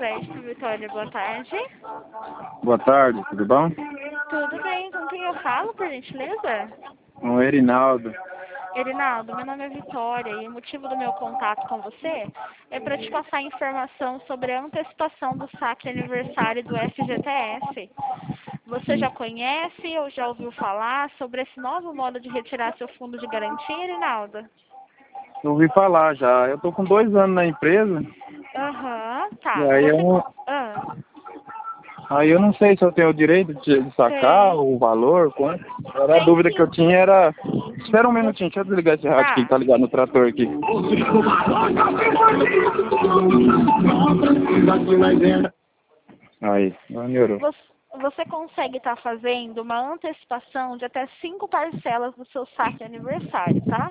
Crédito, Vitória, boa tarde. Boa tarde, tudo bom? Tudo bem, com quem eu falo, por gentileza? Com o Erinaldo. Erinaldo, meu nome é Vitória e o motivo do meu contato com você é para te passar informação sobre a antecipação do saque aniversário do FGTS. Você já conhece ou já ouviu falar sobre esse novo modo de retirar seu fundo de garantia, Erinaldo? Eu ouvi falar já. Eu tô com 2 anos na empresa. Aham, tá. E aí eu não sei se eu tenho o direito de sacar Tem. o valor, quanto. Era a Tem dúvida que eu sim. tinha era... Espera um minutinho, deixa eu desligar esse rádio que Tá. tá ligado no trator aqui. Aí, melhorou. Você consegue estar fazendo uma antecipação de até 5 parcelas do seu saque aniversário, tá?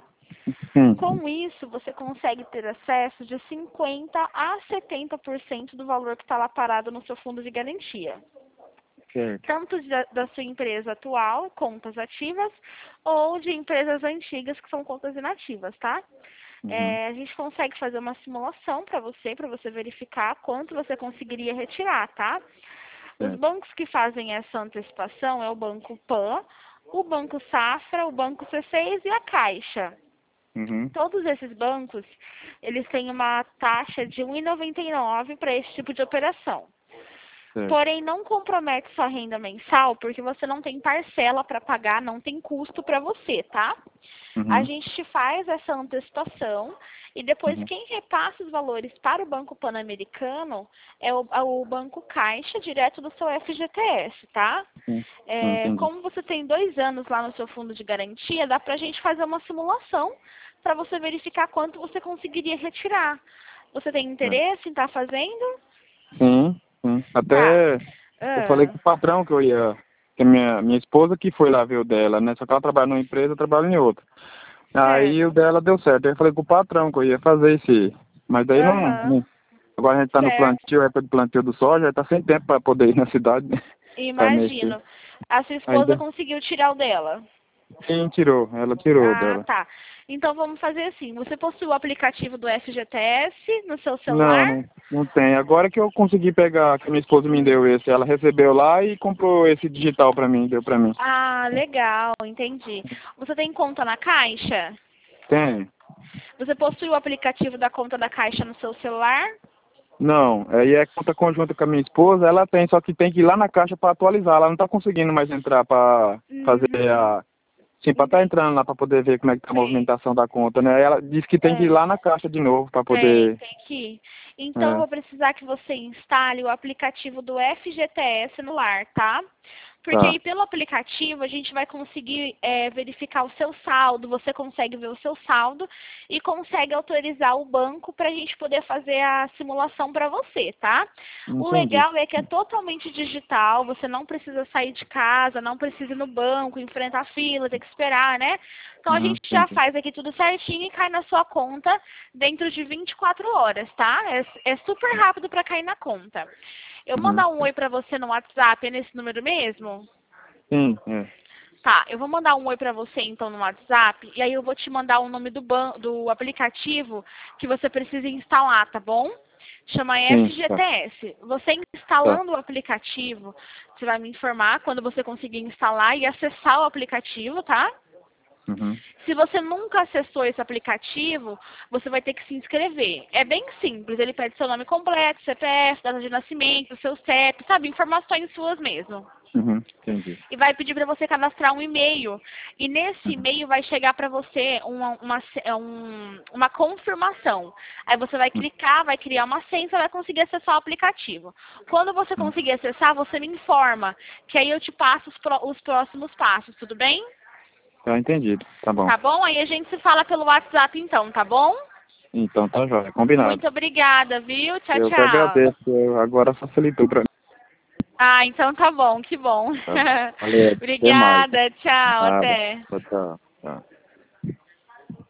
Com isso, você consegue ter acesso de 50% a 70% do valor que está lá parado no seu fundo de garantia. Certo. Tanto da sua empresa atual, contas ativas, ou de empresas antigas, que são contas inativas, tá? A gente consegue fazer uma simulação para você verificar quanto você conseguiria retirar, tá? Os bancos que fazem essa antecipação é o Banco Pan, o Banco Safra, o Banco C6 e a Caixa. Todos esses bancos, eles têm uma taxa de R$ 1,99 para esse tipo de operação. Porém, não compromete sua renda mensal, porque você não tem parcela para pagar, não tem custo para você, tá? A gente te faz essa antecipação e depois quem repassa os valores para o Banco Pan-Americano é o Banco Caixa, direto do seu FGTS, tá? Como você tem 2 anos lá no seu fundo de garantia, dá pra gente fazer uma simulação para você verificar quanto você conseguiria retirar. Você tem interesse em estar fazendo? Sim. Até eu falei com o patrão que eu ia... Que minha esposa que foi lá ver o dela, né? Só que ela trabalha numa empresa, eu trabalho em outra. Aí o dela deu certo. Aí eu falei com o patrão que eu ia fazer esse... Mas daí não... Agora a gente tá no plantio, época de plantio do soja, tá sem tempo para poder ir na cidade. Imagino. A sua esposa conseguiu tirar o dela? Sim, tirou. Ela tirou dela. Tá. Então vamos fazer assim. Você possui o aplicativo do FGTS no seu celular? Não tem. Agora que eu consegui pegar, que minha esposa me deu esse, ela recebeu lá e comprou esse digital pra mim, deu pra mim. Ah, legal, entendi. Você tem conta na Caixa? Tem. Você possui o aplicativo da conta da Caixa no seu celular? Não, aí é conta conjunta com a minha esposa, ela tem, só que tem que ir lá na Caixa pra atualizar, ela não tá conseguindo mais entrar pra fazer a... Sim, pra estar entrando lá pra poder ver como é que tá a movimentação da conta, né? Ela disse que tem que ir lá na Caixa de novo pra poder... Tem que ir. Então eu vou precisar que você instale o aplicativo do FGTS no lar, tá? Porque aí pelo aplicativo a gente vai conseguir verificar o seu saldo, você consegue ver o seu saldo e consegue autorizar o banco para a gente poder fazer a simulação para você, tá? O legal é que é totalmente digital, você não precisa sair de casa, não precisa ir no banco, enfrentar fila, ter que esperar, né? Então a gente já faz aqui tudo certinho e cai na sua conta dentro de 24 horas, tá? É super rápido para cair na conta. Eu mandar um oi pra você no WhatsApp, é nesse número mesmo? Sim, Tá, eu vou mandar um oi pra você então no WhatsApp, e aí eu vou te mandar o nome do aplicativo que você precisa instalar, tá bom? Chama FGTS. Você instalando o aplicativo, você vai me informar quando você conseguir instalar e acessar o aplicativo, tá? Se você nunca acessou esse aplicativo, você vai ter que se inscrever. É bem simples, ele pede seu nome completo, CPF, data de nascimento, seu CEP, sabe? Informações suas mesmo. Entendi. E vai pedir para você cadastrar um e-mail. E nesse e-mail vai chegar para você uma confirmação. Aí você vai clicar, vai criar uma senha, você vai conseguir acessar o aplicativo. Quando você conseguir acessar, você me informa, que aí eu te passo os próximos passos, tudo bem? Tá entendido, tá bom. Tá bom? Aí a gente se fala pelo WhatsApp então, tá bom? Então tá jóia, combinado. Muito obrigada, viu? Tchau, Eu que tchau. agradeço, agora facilitou pra mim. Ah, então tá bom, que bom. Valeu, até mais. Obrigada, tchau, Nada. até. Tchau.